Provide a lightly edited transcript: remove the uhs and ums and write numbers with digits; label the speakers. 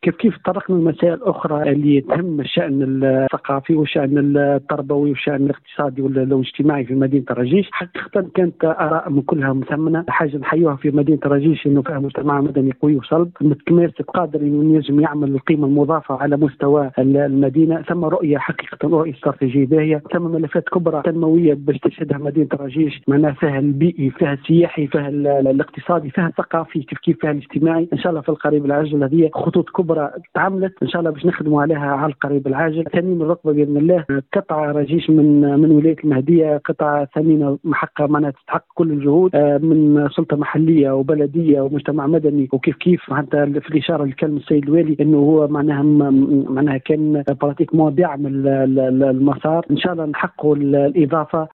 Speaker 1: كيف تطرقنا لمسائل اخرى اللي تهم الشان الثقافي والشان التربوي والشان الاقتصادي والاجتماعي في مدينه الرجيش. حقيقه كانت اراء من كلها مثمنه، حاجه نحيوها في مدينه الرجيش انه فيها مجتمع مدني قوي وصلب متماسك قادر انه ينجم يعمل القيمه المضافه على مستوى المدينه. ثم رؤيه حقيقه رؤيه استراتيجيه باهيه، ثم ملفات كبرى تنمويه باش تشهدها مدينه الرجيش، معناها فيها البيئي، فيها السياحي، فيها الاقتصادي، فيها الثقافي، كيف فيها الاجتماعي. ان شاء الله في القريب العاجل هذه خطوط كبرى تعملت ان شاء الله باش نخدموا عليها على القريب العاجل. ثاني الرقبه باذن الله قطعه رجيش من ولايه المهديه، قطعه ثمينه محققه معناها تستحق كل الجهود من سلطه محليه وبلديه ومجتمع مدني. وكيف حتى في الاشاره اللي كلم السيد الوالي انه هو معناها كان براتيك دعم المسار، ان شاء الله نحققوا الاضافه